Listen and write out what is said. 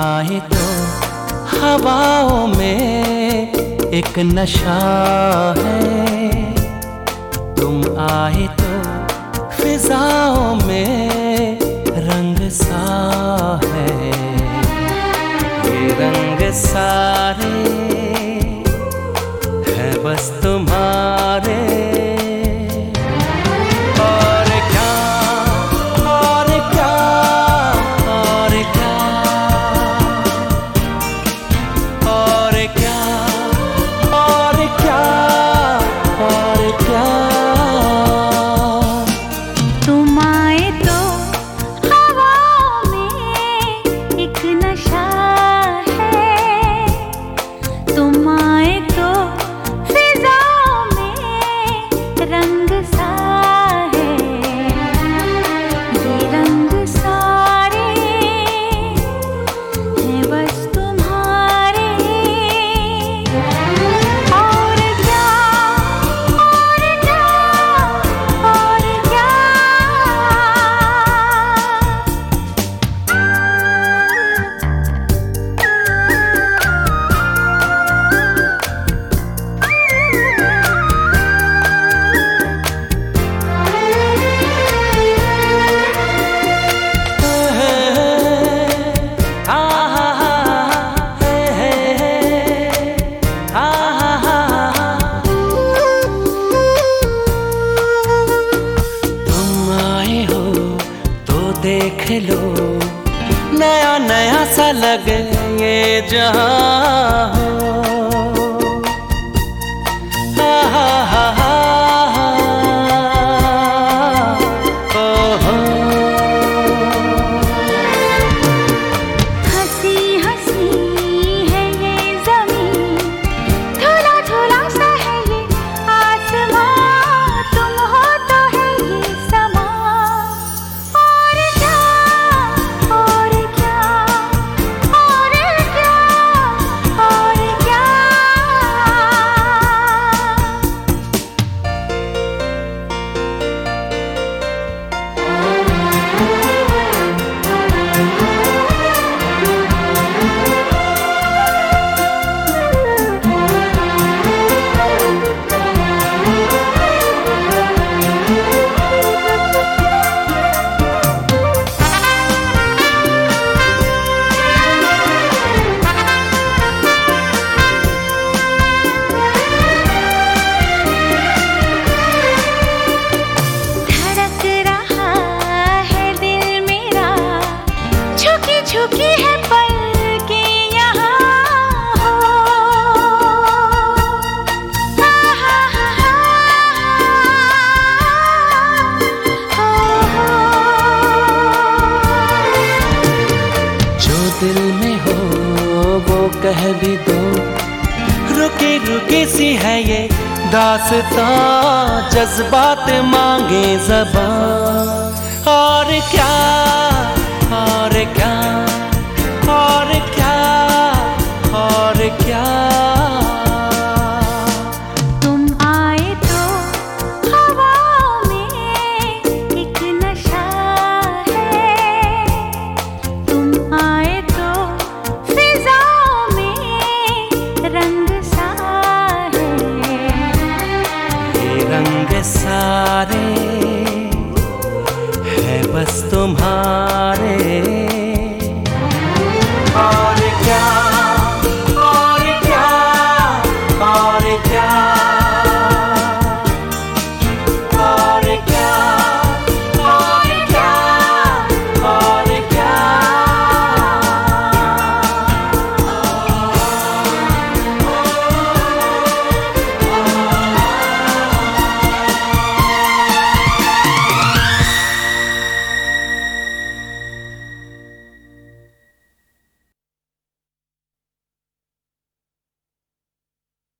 आए तो हवाओं में एक नशा है, तुम आए तो फिजाओं में रंग सा है। ये रंग सारे हैं बस तुम्हारे। और क्या और क्या और क्या और क्या और क्या और क्या। तुम आए तो हवाओं में एक नशा है, तुम आए तो फिजाओं में रंग सा है। ये रंग सारे हैं बस तुम्हारे। और क्या और क्या और क्या। तुम आए हो तो देख लो, नया नया सा लगे ये जहां हो। हा हा हा हा ओ हो। हंसी हंसी है ये ज़मीं, धुला धुला सा है ये आसमां, तुम हो तो है ये समा। और क्या और क्या और क्या और क्या। धड़क रहा है दिल मेरा, झुकी झुकी है पलकें यहाँ हो। हा हा हा हा जो दिल में हो वो कह भी दो, रुकी रुकी सी है ये दास्तां, जज्बात मांगे ज़बान। और क्या और क्या और क्या और क्या। तुम आए तो हवाओं में एक नशा है, तुम आए तो फिजाओं में रंग सा है। ये रंग सारे हैं बस तुम्हारे। और